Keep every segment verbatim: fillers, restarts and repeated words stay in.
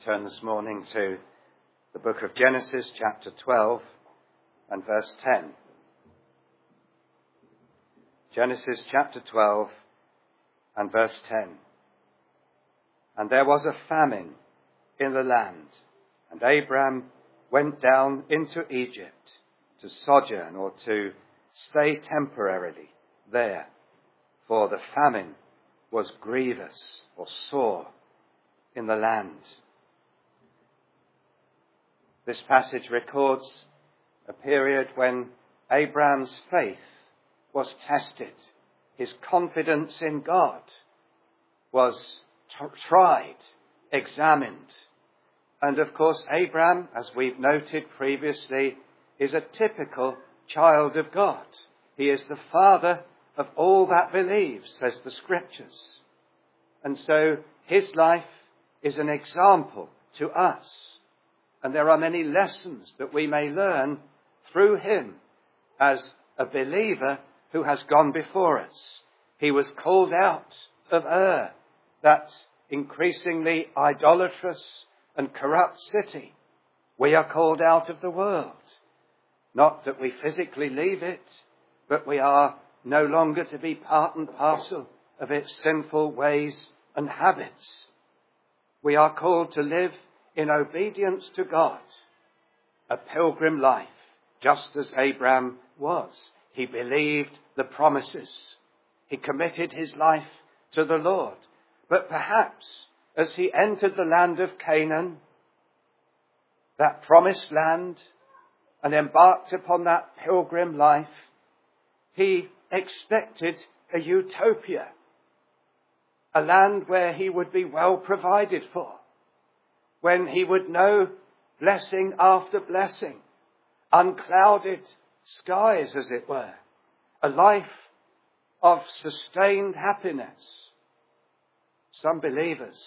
turn this morning to the book of Genesis, chapter twelve and verse ten. Genesis chapter twelve and verse ten. And there was a famine in the land, and Abram went down into Egypt to sojourn or to stay temporarily there, for the famine was grievous or sore in the land. This passage records a period when Abram's faith was tested. His confidence in God was t- tried, examined. And of course, Abram, as we've noted previously, is a typical child of God. He is the father of all that believes, says the Scriptures. And so his life is an example to us. And there are many lessons that we may learn through him as a believer who has gone before us. He was called out of Ur, that increasingly idolatrous and corrupt city. We are called out of the world. Not that we physically leave it, but we are no longer to be part and parcel of its sinful ways and habits. We are called to live in obedience to God, a pilgrim life, just as Abram was. He believed the promises. He committed his life to the Lord. But perhaps as he entered the land of Canaan, that promised land, and embarked upon that pilgrim life, he expected a utopia, a land where he would be well provided for, when he would know blessing after blessing, unclouded skies, as it were, a life of sustained happiness. Some believers,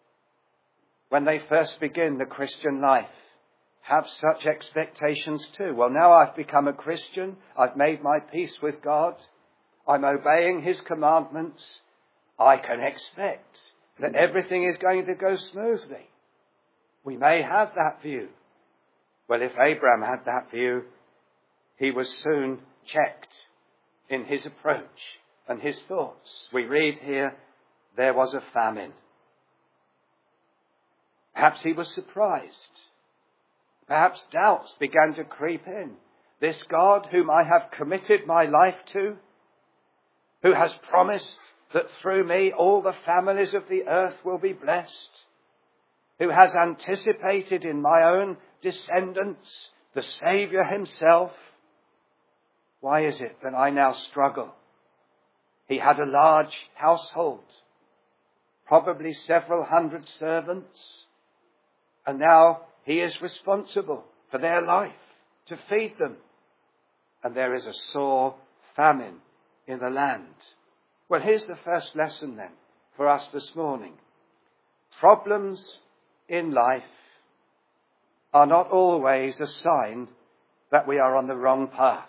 when they first begin the Christian life, have such expectations too. Well, now I've become a Christian. I've made my peace with God. I'm obeying his commandments. I can expect that everything is going to go smoothly. We may have that view. Well, if Abram had that view, he was soon checked in his approach and his thoughts. We read here, there was a famine. Perhaps he was surprised. Perhaps doubts began to creep in. This God whom I have committed my life to, who has promised that through me all the families of the earth will be blessed, who has anticipated in my own descendants the Saviour himself, why is it that I now struggle? He had a large household, probably several hundred servants, and now he is responsible for their life, to feed them. And there is a sore famine in the land. Well, here's the first lesson then for us this morning. Problems in life are not always a sign that we are on the wrong path.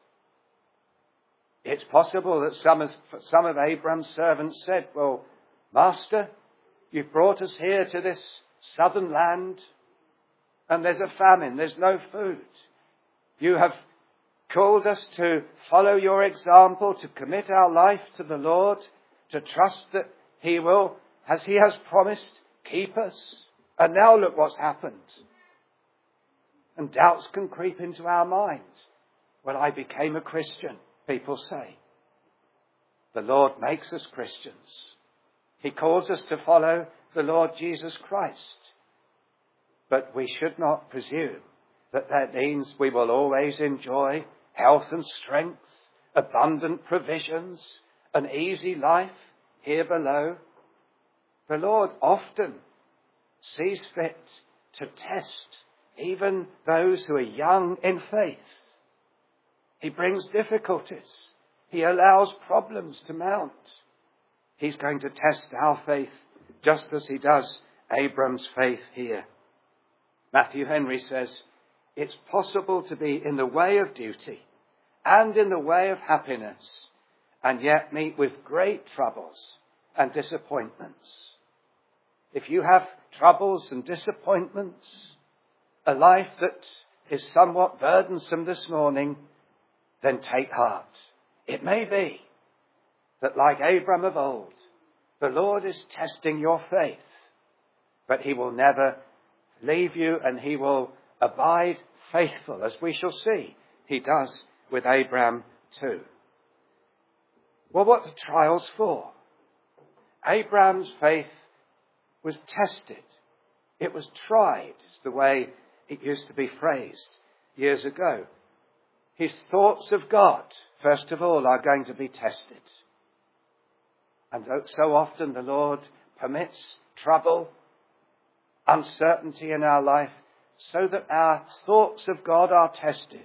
It's possible that some of, some of Abram's servants said, well, Master, you've brought us here to this southern land, and there's a famine, there's no food. You have called us to follow your example, to commit our life to the Lord, to trust that he will, as he has promised, keep us. And now look what's happened. And doubts can creep into our minds. Well, I became a Christian, people say. The Lord makes us Christians. He calls us to follow the Lord Jesus Christ. But we should not presume that that means we will always enjoy health and strength, abundant provisions, an easy life here below. The Lord often sees fit to test even those who are young in faith. He brings difficulties. He allows problems to mount. He's going to test our faith just as he does Abram's faith here. Matthew Henry says, it's possible to be in the way of duty and in the way of happiness and yet meet with great troubles and disappointments. If you have troubles and disappointments, a life that is somewhat burdensome this morning, then take heart. It may be that, like Abram of old, the Lord is testing your faith, but he will never leave you, and he will abide faithful, as we shall see he does with Abram too. Well, what are trials for? Abram's faith was tested. It was tried, is the way it used to be phrased years ago. His thoughts of God, first of all, are going to be tested. And so often the Lord permits trouble, uncertainty in our life, so that our thoughts of God are tested.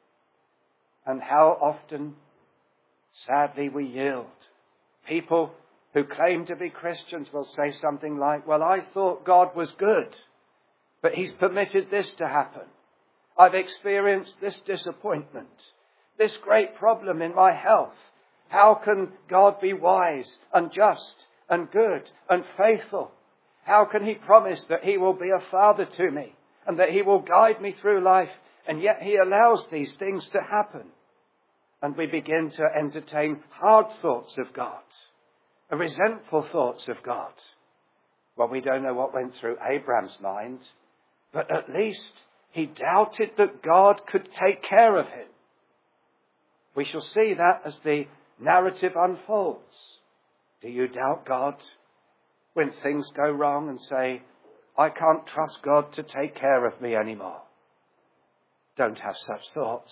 And how often, sadly, we yield. People who claim to be Christians will say something like, well, I thought God was good, but he's permitted this to happen. I've experienced this disappointment, this great problem in my health. How can God be wise and just and good and faithful? How can he promise that he will be a father to me and that he will guide me through life, and yet he allows these things to happen? And we begin to entertain hard thoughts of God, resentful thoughts of God. Well, we don't know what went through Abram's mind, but at least he doubted that God could take care of him. We shall see that as the narrative unfolds. Do you doubt God when things go wrong and say, I can't trust God to take care of me anymore? Don't have such thoughts.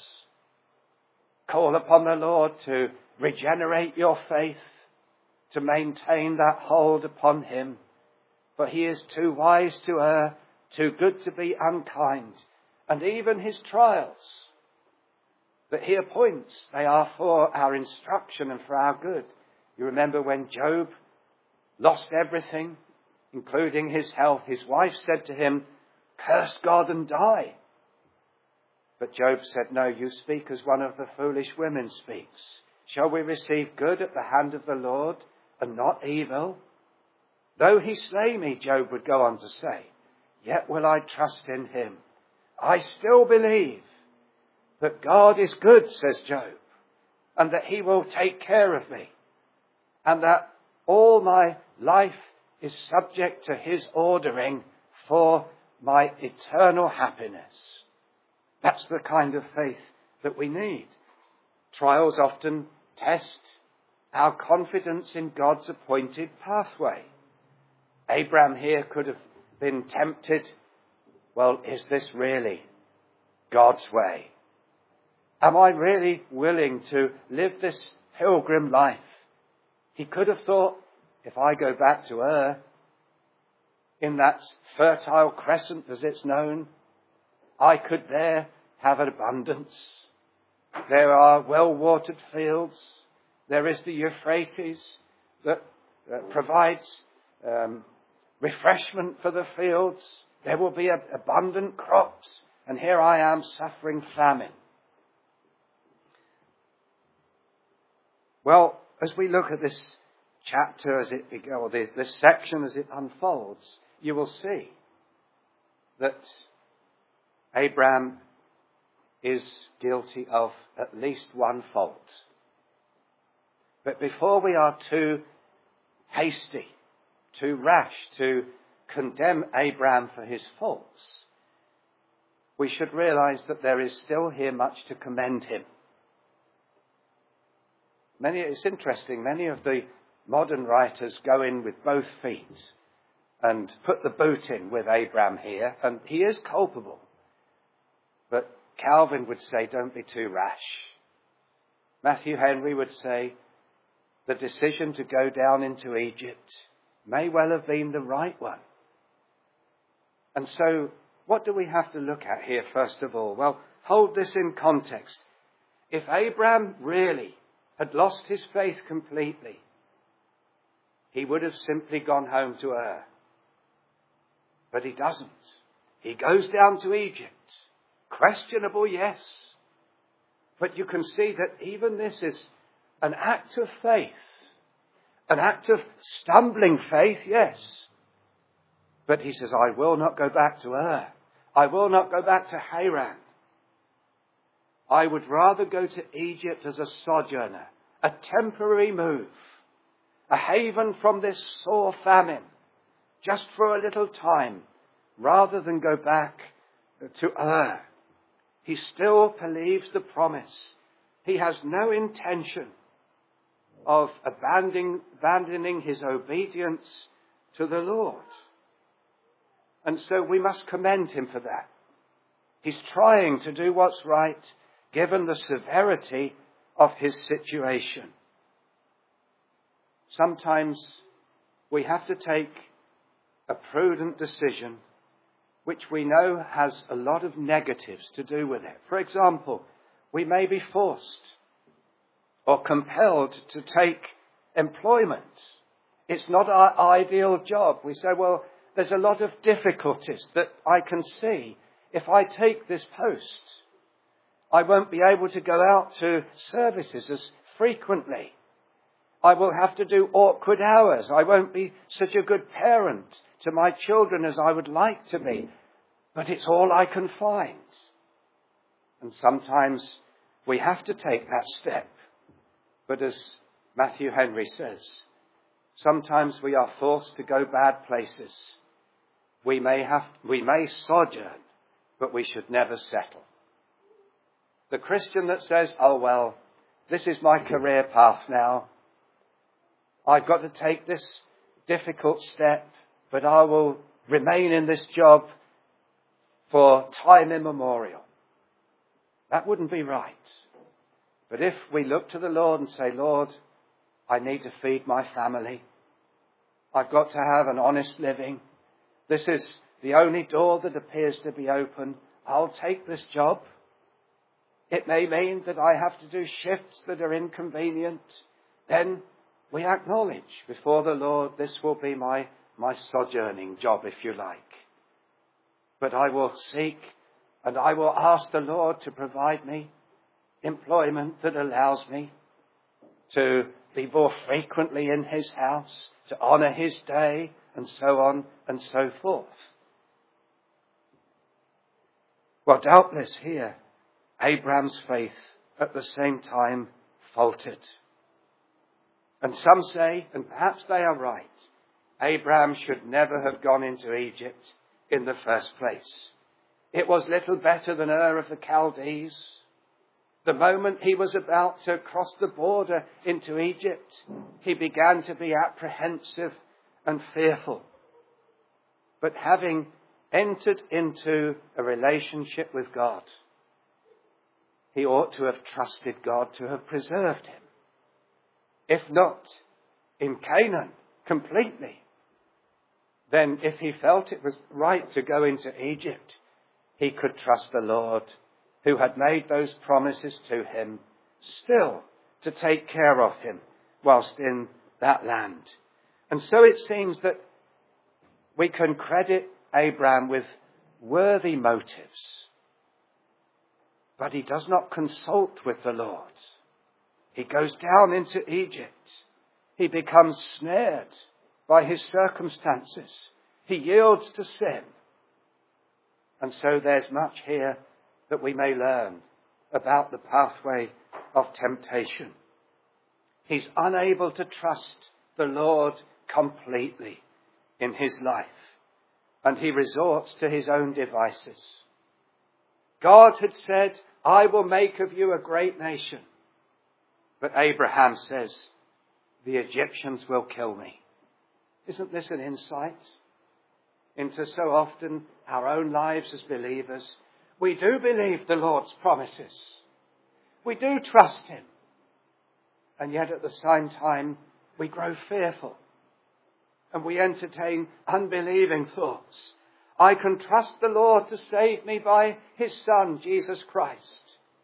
Call upon the Lord to regenerate your faith, to maintain that hold upon him. For he is too wise to err, too good to be unkind. And even his trials that he appoints, they are for our instruction and for our good. You remember when Job lost everything, including his health, his wife said to him, curse God and die. But Job said, no, you speak as one of the foolish women speaks. Shall we receive good at the hand of the Lord and not evil? Though he slay me, Job would go on to say, yet will I trust in him. I still believe that God is good, says Job, and that he will take care of me, and that all my life is subject to his ordering for my eternal happiness. That's the kind of faith that we need. Trials often test our confidence in God's appointed pathway. Abram here could have been tempted. Well, is this really God's way? Am I really willing to live this pilgrim life? He could have thought, if I go back to Ur, in that fertile crescent as it's known, I could there have an abundance. There are well-watered fields. There is the Euphrates that uh, provides um, refreshment for the fields. There will be a, abundant crops. And here I am suffering famine. Well, as we look at this chapter as it begins, or this, this section as it unfolds, you will see that Abram is guilty of at least one fault. But before we are too hasty, too rash to condemn Abram for his faults, we should realize that there is still here much to commend him. Many, it's interesting, many of the modern writers go in with both feet and put the boot in with Abram here, and he is culpable. But Calvin would say, don't be too rash. Matthew Henry would say, the decision to go down into Egypt may well have been the right one. And so, what do we have to look at here, first of all? Well, hold this in context. If Abram really had lost his faith completely, he would have simply gone home to Ur. But he doesn't. He goes down to Egypt. Questionable, yes. But you can see that even this is an act of faith. An act of stumbling faith, yes. But he says, I will not go back to Ur. I will not go back to Haran. I would rather go to Egypt as a sojourner, a temporary move, a haven from this sore famine, just for a little time, rather than go back to Ur. He still believes the promise. He has no intention of abandoning, abandoning his obedience to the Lord. And so we must commend him for that. He's trying to do what's right, given the severity of his situation. Sometimes we have to take a prudent decision which we know has a lot of negatives to do with it. For example, we may be forced or compelled to take employment. It's not our ideal job. We say, well, there's a lot of difficulties that I can see. If I take this post, I won't be able to go out to services as frequently. I will have to do awkward hours. I won't be such a good parent to my children as I would like to be. But it's all I can find. And sometimes we have to take that step. But as Matthew Henry says, sometimes we are forced to go bad places. We may have, we may sojourn, but we should never settle. The Christian that says, oh well, this is my career path now. I've got to take this difficult step, but I will remain in this job for time immemorial. That wouldn't be right. But if we look to the Lord and say, Lord, I need to feed my family. I've got to have an honest living. This is the only door that appears to be open. I'll take this job. It may mean that I have to do shifts that are inconvenient. Then we acknowledge before the Lord, this will be my, my sojourning job, if you like. But I will seek and I will ask the Lord to provide me employment that allows me to be more frequently in his house, to honour his day, and so on and so forth. Well, doubtless here, Abraham's faith at the same time faltered. And some say, and perhaps they are right, Abraham should never have gone into Egypt in the first place. It was little better than Ur of the Chaldees. The moment he was about to cross the border into Egypt, he began to be apprehensive and fearful. But having entered into a relationship with God, he ought to have trusted God to have preserved him. If not in Canaan completely, then if he felt it was right to go into Egypt, he could trust the Lord who had made those promises to him still to take care of him whilst in that land. And so it seems that we can credit Abraham with worthy motives, but he does not consult with the Lord. He goes down into Egypt. He becomes snared by his circumstances. He yields to sin. And so there's much here that we may learn about the pathway of temptation. He's unable to trust the Lord completely in his life, and he resorts to his own devices. God had said, I will make of you a great nation. But Abraham says, the Egyptians will kill me. Isn't this an insight into so often our own lives as believers? We do believe the Lord's promises. We do trust him. And yet at the same time, we grow fearful. And we entertain unbelieving thoughts. I can trust the Lord to save me by his Son, Jesus Christ.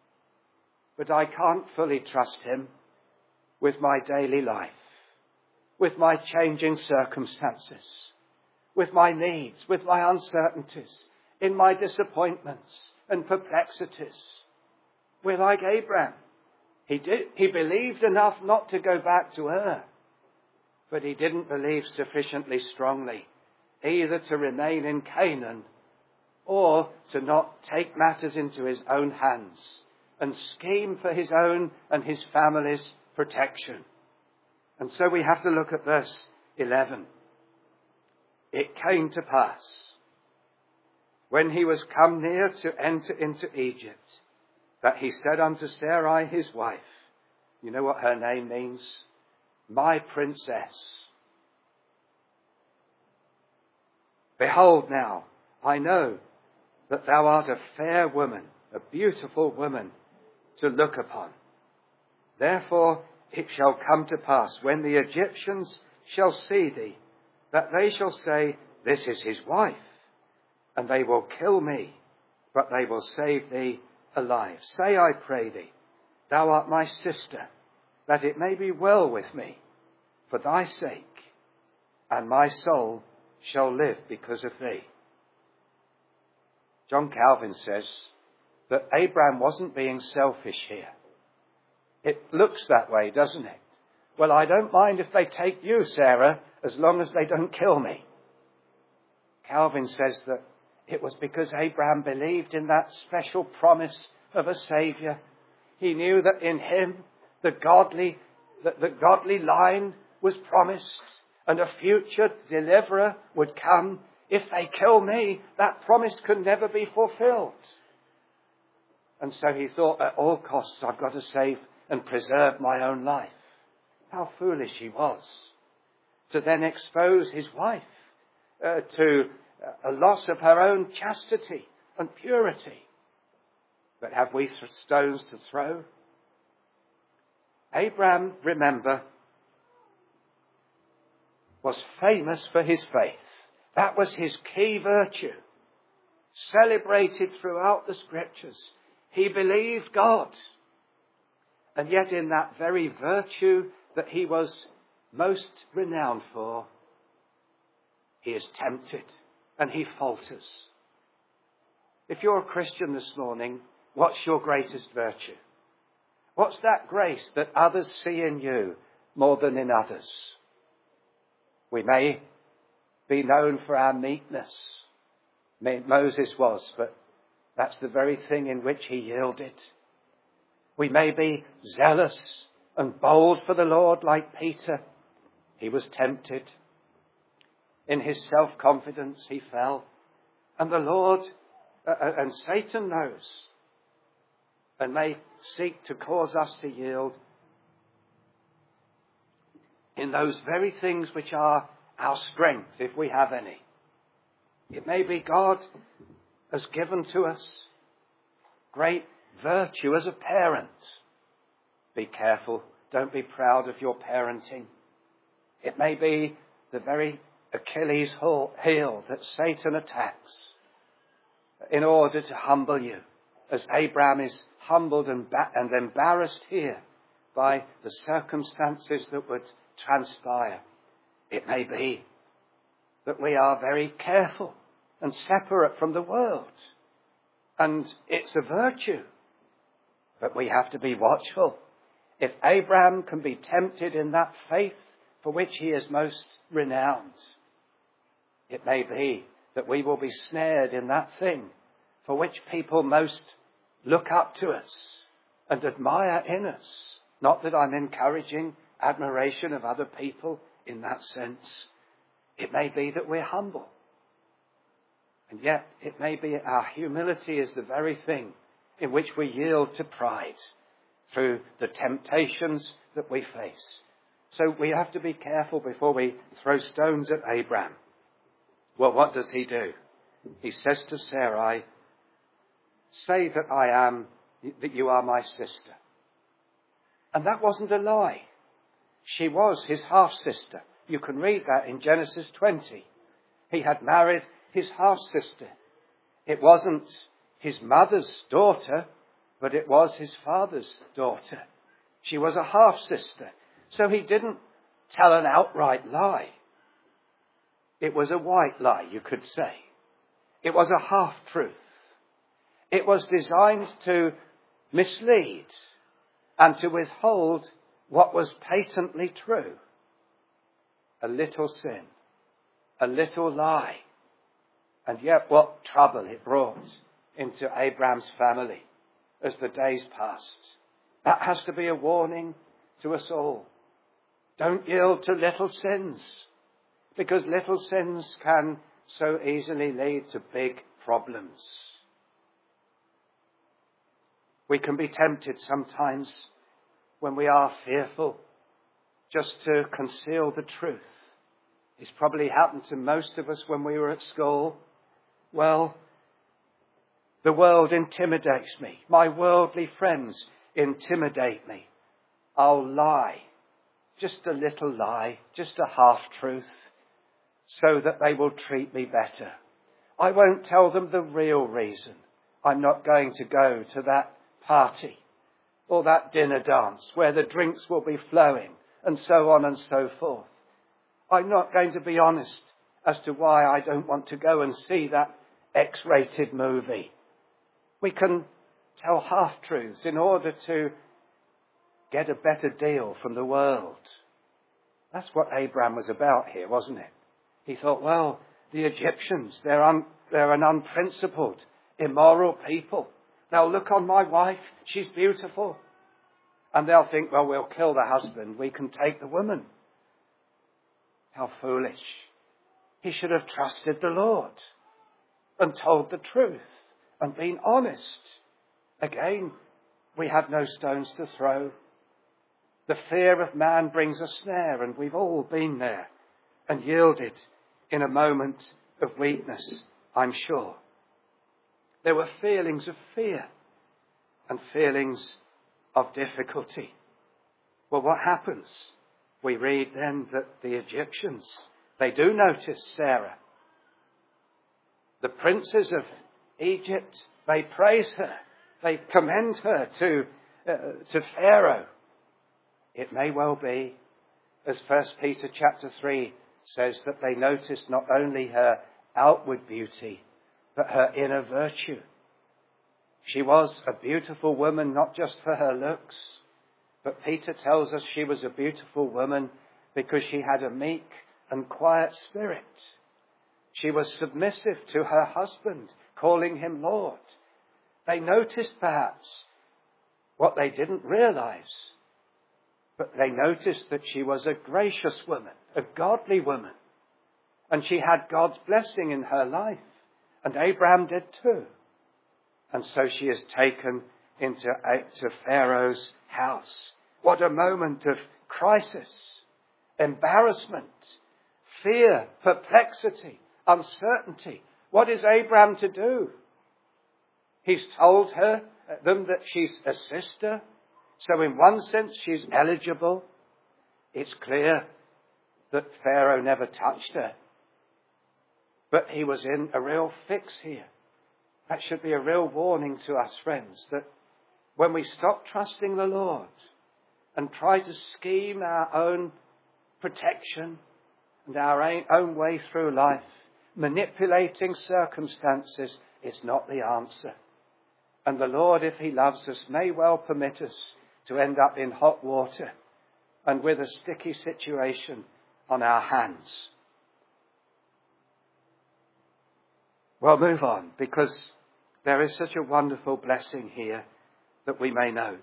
But I can't fully trust him with my daily life, with my changing circumstances, with my needs, with my uncertainties, in my disappointments and perplexities. We're like Abraham. He did, he believed enough not to go back to Ur, but he didn't believe sufficiently strongly either to remain in Canaan or to not take matters into his own hands and scheme for his own and his family's protection. And so we have to look at verse eleven. It came to pass, when he was come near to enter into Egypt, that he said unto Sarai his wife, you know what her name means? My princess. Behold now, I know that thou art a fair woman, a beautiful woman to look upon. Therefore it shall come to pass, when the Egyptians shall see thee, that they shall say, this is his wife, and they will kill me, but they will save thee alive. Say, I pray thee, thou art my sister, that it may be well with me for thy sake, and my soul shall live because of thee. John Calvin says that Abraham wasn't being selfish here. It looks that way, doesn't it? Well, I don't mind if they take you, Sarah, as long as they don't kill me. Calvin says that it was because Abraham believed in that special promise of a Saviour. He knew that in him the godly, that the godly line was promised, and a future deliverer would come. If they kill me, that promise could never be fulfilled. And so he thought, at all costs, I've got to save and preserve my own life. How foolish he was to then expose his wife uh, to a loss of her own chastity and purity. But have we th- stones to throw? Abraham, remember, was famous for his faith. That was his key virtue, celebrated throughout the scriptures. He believed God. And yet in that very virtue that he was most renowned for, he is tempted and he falters. If you're a Christian this morning, what's your greatest virtue? What's that grace that others see in you more than in others? We may be known for our meekness. Moses was, but that's the very thing in which he yielded. We may be zealous and bold for the Lord like Peter. He was tempted. In his self-confidence he fell. And the Lord uh, and Satan knows and may seek to cause us to yield in those very things which are our strength, if we have any. It may be God has given to us great virtue as a parent. Be careful. Don't be proud of your parenting. It may be the very Achilles heel that Satan attacks in order to humble you, as Abraham is humbled and, ba- and embarrassed here by the circumstances that would transpire. It may be that we are very careful and separate from the world, and it's a virtue, but we have to be watchful. If Abraham can be tempted in that faith for which he is most renowned, it may be that we will be snared in that thing for which people most look up to us and admire in us. Not that I'm encouraging admiration of other people in that sense. It may be that we're humble. And yet it may be our humility is the very thing in which we yield to pride through the temptations that we face. So we have to be careful before we throw stones at Abraham. Well, what does he do? He says to Sarai, say that I am, that you are my sister. And that wasn't a lie. She was his half-sister. You can read that in Genesis twenty. He had married his half-sister. It wasn't his mother's daughter, but it was his father's daughter. She was a half-sister. So he didn't tell an outright lie. It was a white lie, you could say. It was a half-truth. It was designed to mislead and to withhold what was patently true. A little sin, a little lie. And yet what trouble it brought into Abraham's family as the days passed. That has to be a warning to us all. Don't yield to little sins, because little sins can so easily lead to big problems. We can be tempted sometimes when we are fearful just to conceal the truth. It's probably happened to most of us when we were at school. Well, the world intimidates me. My worldly friends intimidate me. I'll lie. Just a little lie, just a half-truth, so that they will treat me better. I won't tell them the real reason I'm not going to go to that party or that dinner dance where the drinks will be flowing and so on and so forth. I'm not going to be honest as to why I don't want to go and see that X-rated movie. We can tell half-truths in order to get a better deal from the world. That's what Abraham was about here, wasn't it? He thought, well, the Egyptians, they're, un, they're an unprincipled, immoral people. They'll look on my wife, she's beautiful. And they'll think, well, we'll kill the husband, we can take the woman. How foolish. He should have trusted the Lord and told the truth and been honest. Again, we have no stones to throw. The fear of man brings a snare, and we've all been there and yielded in a moment of weakness, I'm sure. There were feelings of fear and feelings of difficulty. Well, what happens? We read then that the Egyptians, they do notice Sarah. The princes of Egypt, they praise her. They commend her to, uh, to Pharaoh. It may well be, as First Peter chapter three says, that they noticed not only her outward beauty, but her inner virtue. She was a beautiful woman, not just for her looks, but Peter tells us she was a beautiful woman because she had a meek and quiet spirit. She was submissive to her husband, calling him Lord. They noticed perhaps what they didn't realize, but they noticed that she was a gracious woman, a godly woman, and she had God's blessing in her life, and Abraham did too. And so she is taken into to Pharaoh's house. What a moment of crisis, embarrassment, fear, perplexity, uncertainty. What is Abraham to do? He's told her, them that she's a sister. So in one sense, she's eligible. It's clear that Pharaoh never touched her. But he was in a real fix here. That should be a real warning to us, friends, that when we stop trusting the Lord and try to scheme our own protection and our own way through life, manipulating circumstances is not the answer. And the Lord, if he loves us, may well permit us to end up in hot water and with a sticky situation on our hands. Well, move on, because there is such a wonderful blessing here that we may note.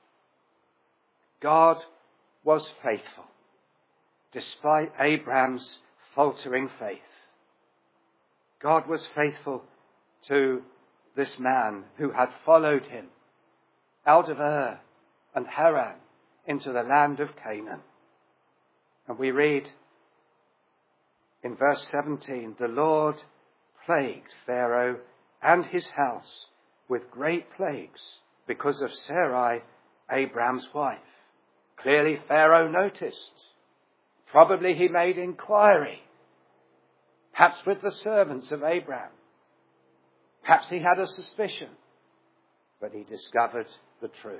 God was faithful, despite Abraham's faltering faith. God was faithful to this man who had followed him out of Ur and Haran into the land of Canaan. And we read in verse seventeen, the Lord plagued Pharaoh and his house with great plagues because of Sarai, Abraham's wife. Clearly Pharaoh noticed. Probably he made inquiry, perhaps with the servants of Abraham. Perhaps he had a suspicion, but he discovered the truth.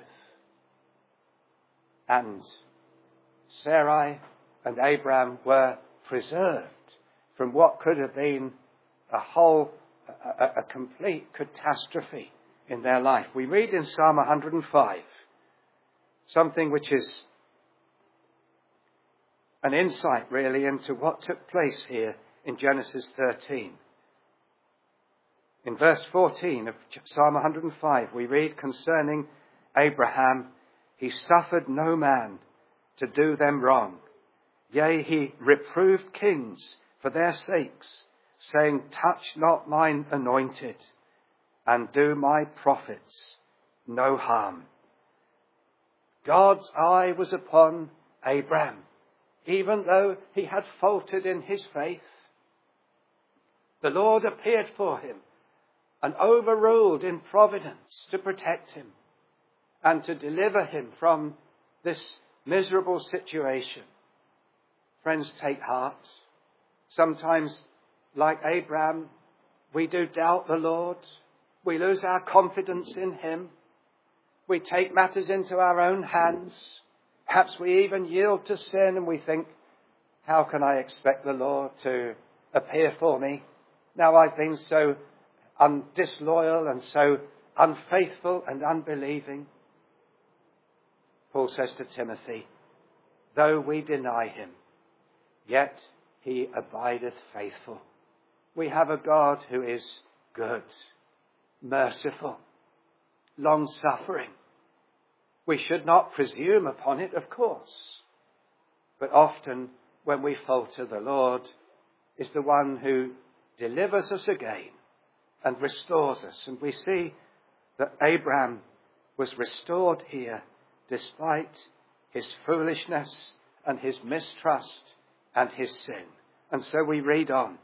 And Sarai and Abraham were preserved from what could have been a whole, a, a complete catastrophe in their life. We read in Psalm one hundred five something which is an insight really into what took place here in Genesis thirteen. In verse fourteen of Psalm one hundred five, we read concerning Abraham, he suffered no man to do them wrong. Yea, he reproved kings for their sakes, saying, touch not mine anointed, and do my prophets no harm. God's eye was upon Abraham, even though he had faltered in his faith. The Lord appeared for him and overruled in providence to protect him and to deliver him from this miserable situation. Friends, take heart. Sometimes, like Abraham, we do doubt the Lord. We lose our confidence in him. We take matters into our own hands. Perhaps we even yield to sin and we think, how can I expect the Lord to appear for me? Now I've been so un- disloyal and so unfaithful and unbelieving. Paul says to Timothy, though we deny him, yet he abideth faithful. We have a God who is good, merciful, long-suffering. We should not presume upon it, of course. But often when we falter, the Lord is the one who delivers us again and restores us. And we see that Abraham was restored here despite his foolishness and his mistrust and his sin. And so we read on.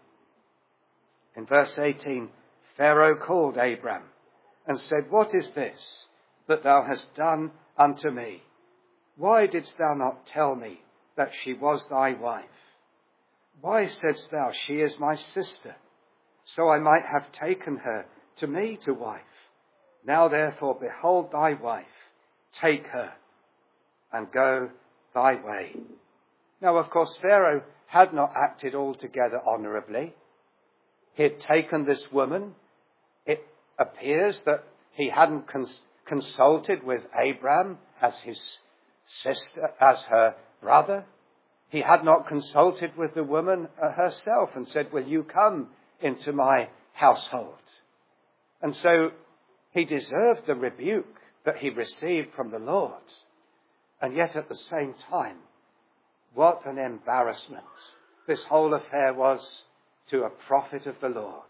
In verse eighteen, Pharaoh called Abram and said, what is this that thou hast done unto me? Why didst thou not tell me that she was thy wife? Why saidst thou, she is my sister, so I might have taken her to me to wife? Now therefore, behold thy wife, take her and go thy way. Now, of course, Pharaoh had not acted altogether honourably. He had taken this woman. It appears that he hadn't cons- consulted with Abraham as his sister, as her brother. He had not consulted with the woman herself and said, will you come into my household? And so he deserved the rebuke that he received from the Lord. And yet at the same time, what an embarrassment this whole affair was to a prophet of the Lord.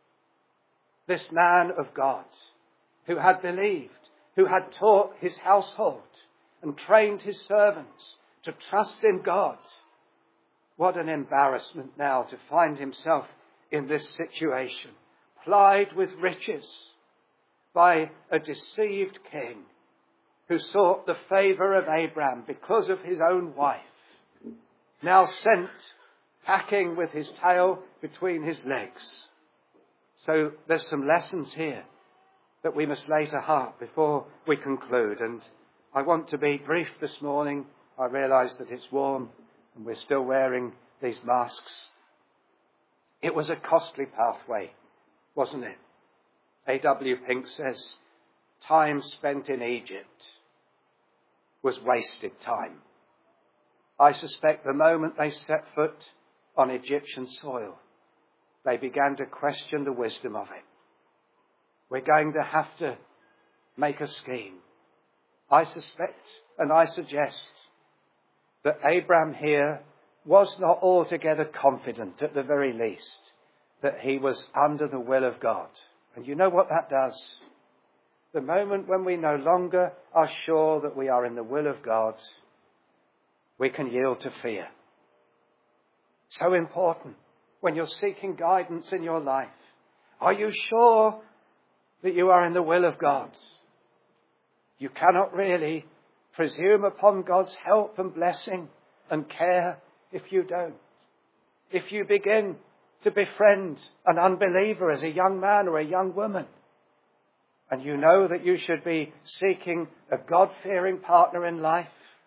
This man of God who had believed, who had taught his household and trained his servants to trust in God. What an embarrassment now to find himself in this situation, plied with riches by a deceived king who sought the favour of Abraham because of his own wife, now sent packing with his tail between his legs. So there's some lessons here that we must lay to heart before we conclude. And I want to be brief this morning. I realise that it's warm and we're still wearing these masks. It was a costly pathway, wasn't it? A W Pink says, time spent in Egypt was wasted time. I suspect the moment they set foot on Egyptian soil, they began to question the wisdom of it. We're going to have to make a scheme. I suspect and I suggest that Abraham here was not altogether confident, at the very least, that he was under the will of God. And you know what that does? The moment when we no longer are sure that we are in the will of God, we can yield to fear. So important when you're seeking guidance in your life. Are you sure that you are in the will of God? You cannot really presume upon God's help and blessing and care if you don't. If you begin to befriend an unbeliever as a young man or a young woman, and you know that you should be seeking a God-fearing partner in life,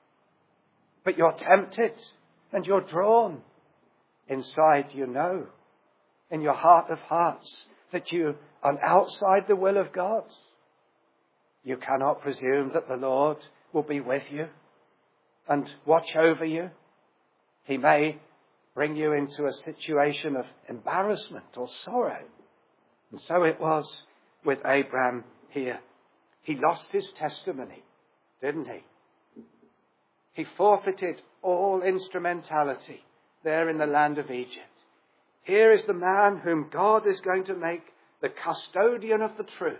but you're tempted and you're drawn, inside you know, in your heart of hearts, that you are outside the will of God. You cannot presume that the Lord will be with you and watch over you. He may bring you into a situation of embarrassment or sorrow. And so it was with Abraham here. He lost his testimony, didn't he? He forfeited all instrumentality there in the land of Egypt. Here is the man whom God is going to make the custodian of the truth.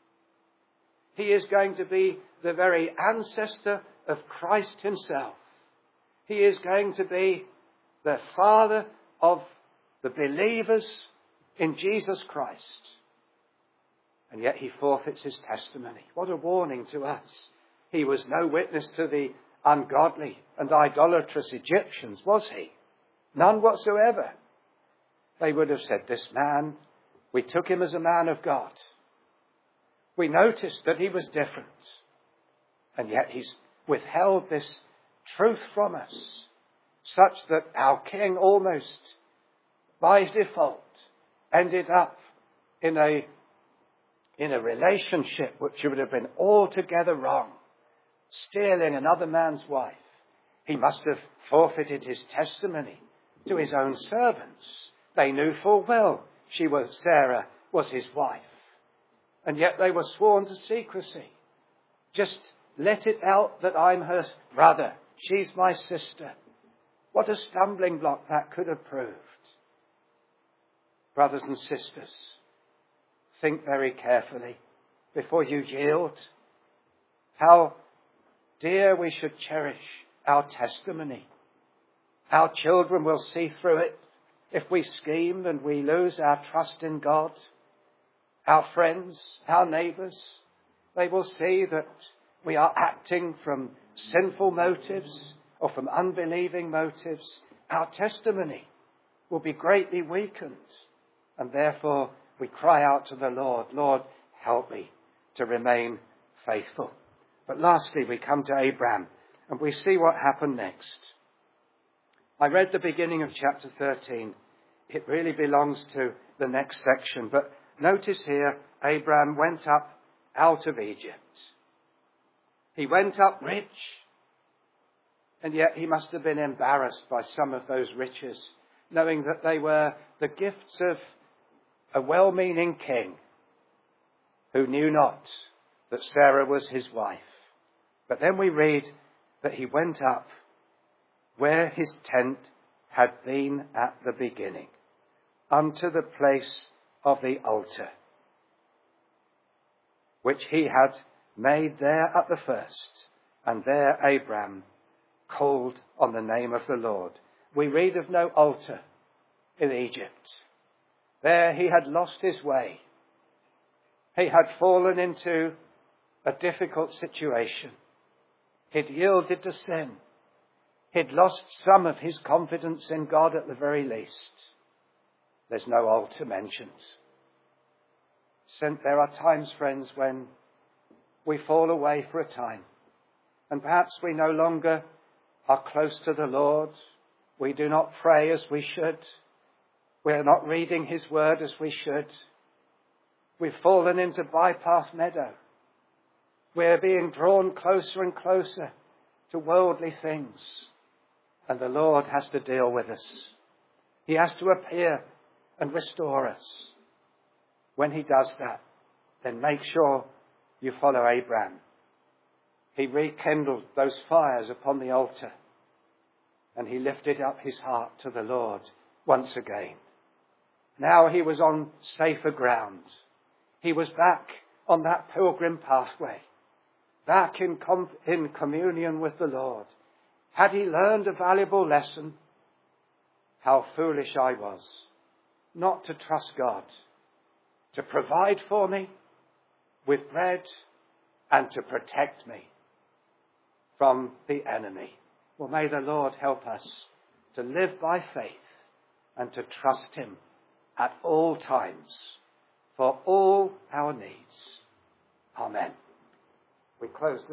He is going to be the very ancestor of Christ himself. He is going to be the father of the believers in Jesus Christ. And yet he forfeits his testimony. What a warning to us. He was no witness to the ungodly and idolatrous Egyptians, was he? None whatsoever. They would have said, this man, we took him as a man of God. We noticed that he was different. And yet he's withheld this truth from us, such that our king almost by default ended up in a, in a relationship which would have been altogether wrong, stealing another man's wife. He must have forfeited his testimony to his own servants. They knew full well she was, Sarah was his wife. And yet they were sworn to secrecy. Just let it out that I'm her brother. She's my sister. What a stumbling block that could have proved. Brothers and sisters, think very carefully before you yield. How dear we should cherish our testimony. Our children will see through it if we scheme and we lose our trust in God. Our friends, our neighbours, they will see that we are acting from sinful motives or from unbelieving motives. Our testimony will be greatly weakened. And therefore we cry out to the Lord, Lord, help me to remain faithful. But lastly, we come to Abraham and we see what happened next. I read the beginning of chapter thirteen. It really belongs to the next section. But notice here, Abraham went up out of Egypt. He went up rich, and yet he must have been embarrassed by some of those riches, knowing that they were the gifts of a well-meaning king who knew not that Sarah was his wife. But then we read that he went up where his tent had been at the beginning, unto the place of the altar, which he had made there at the first. And there Abraham called on the name of the Lord. We read of no altar in Egypt. There he had lost his way. He had fallen into a difficult situation. He'd yielded to sin. He'd lost some of his confidence in God at the very least. There's no altar mentioned. There are times, friends, when we fall away for a time. And perhaps we no longer are close to the Lord. We do not pray as we should. We are not reading his word as we should. We've fallen into bypass meadow. We're being drawn closer and closer to worldly things. And the Lord has to deal with us. He has to appear and restore us. When he does that, then make sure you follow Abraham. He rekindled those fires upon the altar, and he lifted up his heart to the Lord once again. Now he was on safer ground. He was back on that pilgrim pathway, back in, com- in communion with the Lord. Had he learned a valuable lesson? How foolish I was not to trust God to provide for me with bread and to protect me from the enemy. Well, may the Lord help us to live by faith and to trust him at all times for all our needs. Amen. We close this